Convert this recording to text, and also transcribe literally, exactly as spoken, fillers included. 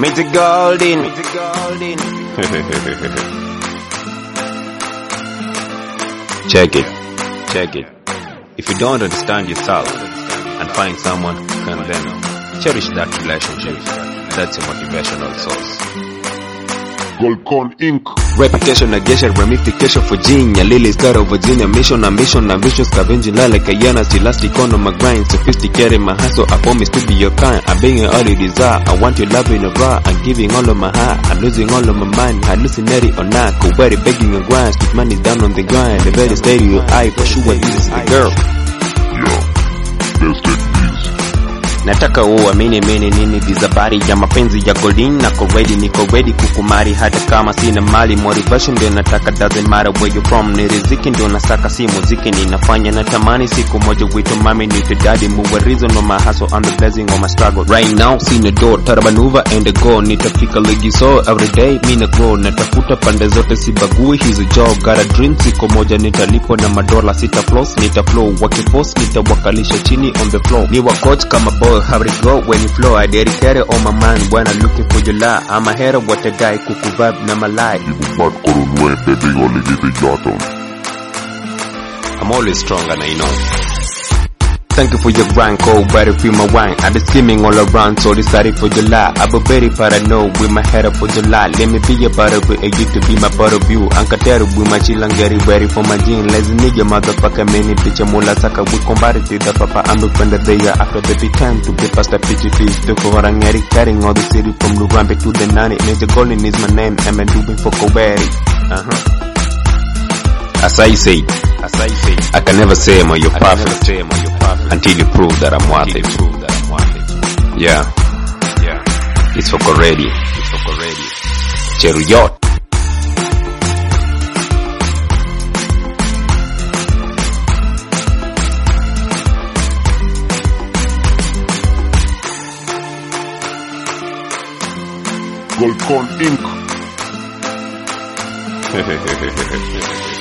Major Golden. Check it, check it. If you don't understand yourself and find someone who can, then cherish that relationship. That's a motivational source. Golcon Incorporated. Reputation, negation, ramification for Virginia. Lily's got a Virginia mission, ambition, ambition, scavenging like a Yana, elastic on my grind, sophisticated my hustle. I promise to be your kind. I'm being an early desire. I want your love in a raw. I'm giving all of my heart. I'm losing all of my mind. Hallucinating or not, go very begging and grind. Keep money down on the grind. The very steady your eye, for sure this is the girl. Yeah, let's take this. Nataka uamini mini nini dizabari ya mapenzi ya Golden. Nako ready, niko ready kukumari hata kama sina mali. Motivation ndio nataka, doesn't matter where you from. Ni riziki ndio nasaka, si muziki ninafanya. Natamani siku moja wito mami nite daddy. Move a reason on my hustle, on the blessing on my struggle. Right now sina door, tarabanuva and the go. Nitafika ligi so every day mina grow. Natafuta pande zote sibagui, he's a job. Got a dream, siku moja nitalipo na madola. Sita flows, nita flow, wakiforce nitawakalisha chini on the floor. Ni wa coach kama boy, how it go when you flow. I dedicate it on my mind when I'm looking for your love. I'm a hater, what a guy, kuku vibe na my life. I'm always strong and I know. Thank you for your grind, cold, better feel my wine. I've been skimming all around, so decided for July. I've been very paranoid with my head up for July. Let me be a part of it, and you to be my part of you. Ankatero with my chill and get ready for my gene. Let's need your motherfucker, many picture mula saka. We combat it, the papa, I'm a friend of the year. After the big time to get past the pitchy fees. To go around Eric, carrying all the city from Lurambe to the Nani. Major Golden is my name, I'm a doing for Koberi. Uh-huh. As I say, as I say, I can never say I'm your perfect until you prove that I'm worth it. Yeah, yeah. It's for Corretti. It's for Corretti. Cheruyot. Golcon Incorporated.